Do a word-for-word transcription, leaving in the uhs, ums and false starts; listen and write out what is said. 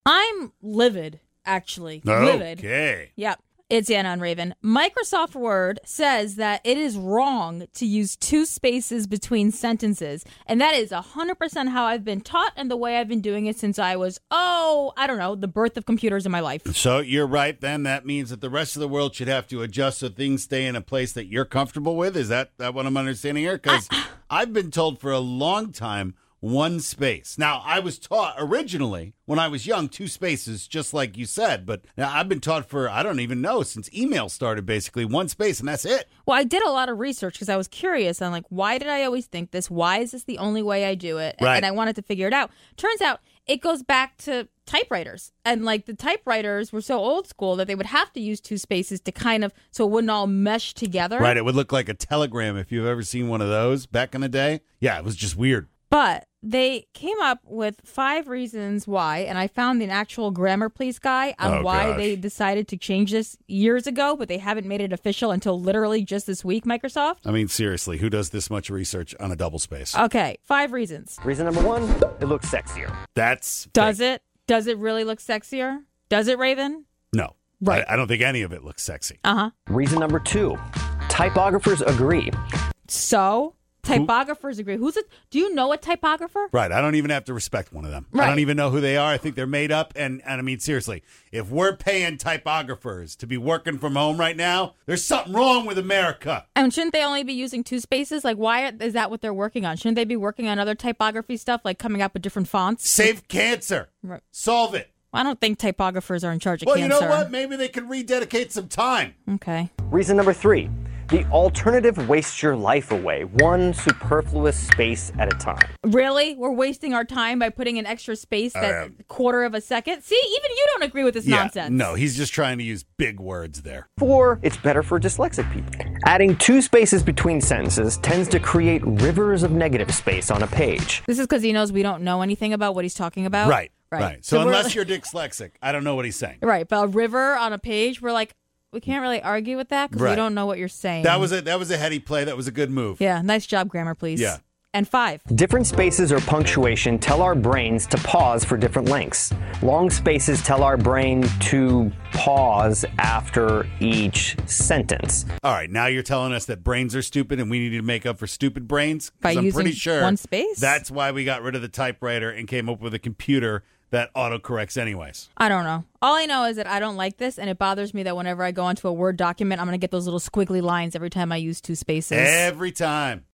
I'm livid, actually. Okay. Livid. Yep. It's Anna and Raven. Microsoft Word says that it is wrong to use two spaces between sentences. And that is one hundred percent how I've been taught and the way I've been doing it since I was, oh, I don't know, the birth of computers in my life. So you're right, then. That means that the rest of the world should have to adjust so things stay in a place that you're comfortable with? Is that, that what I'm understanding here? Because I've been told for a long time, one space. Now, I was taught originally, when I was young, two spaces, just like you said. But now I've been taught for, I don't even know, since email started, basically, one space, and that's it. Well, I did a lot of research because I was curious. I'm like, why did I always think this? Why is this the only way I do it? Right. And I wanted to figure it out. Turns out it goes back to typewriters. And like the typewriters were so old school that they would have to use two spaces to kind of, so it wouldn't all mesh together. Right. It would look like a telegram if you've ever seen one of those back in the day. Yeah, it was just weird. But they came up with five reasons why, and I found an actual Grammar Please guy on Oh, why gosh. they decided to change this years ago, but they haven't made it official until literally just this week, Microsoft. I mean, seriously, who does this much research on a double space? Okay, five reasons. Reason number one, it looks sexier. That's Does fake. it? Does it really look sexier? Does it, Raven? No. Right. I, I don't think any of it looks sexy. Uh-huh. Reason number two, typographers agree. So, typographers agree. Who's it? Do you know a typographer? Right. I don't even have to respect one of them. I Right. don't even know who they are. I think they're made up. And, and I mean, seriously, if we're paying typographers to be working from home right now, there's something wrong with America. And shouldn't they only be using two spaces? Like, why is that what they're working on? Shouldn't they be working on other typography stuff, like coming up with different fonts? Save cancer. Right. Solve it. I don't think typographers are in charge of Well, cancer. you know what? Maybe they could rededicate some time. Okay. Reason number three, the alternative wastes your life away, one superfluous space at a time. Really? We're wasting our time by putting an extra space that Uh, quarter of a second? See, even you don't agree with this Yeah, nonsense. no, he's just trying to use big words there. Four, it's better for dyslexic people. Adding two spaces between sentences tends to create rivers of negative space on a page. This is because he knows we don't know anything about what he's talking about? Right, Right. right. So, we're- unless you're dyslexic, I don't know what he's saying. Right, but a river on a page, we're like, we can't really argue with that because we Right. don't know what you're saying. That was a that was a heady play. That was a good move. Yeah, nice job, Grammar Please. Yeah. And five. Different spaces or punctuation tell our brains to pause for different lengths. Long spaces tell our brain to pause after each sentence. All right, now you're telling us that brains are stupid and we need to make up for stupid brains? 'Cause By I'm using pretty sure one space? That's why we got rid of the typewriter and came up with a computer that autocorrects anyways. I don't know. All I know is that I don't like this, and it bothers me that whenever I go onto a Word document, I'm going to get those little squiggly lines every time I use two spaces. Every time.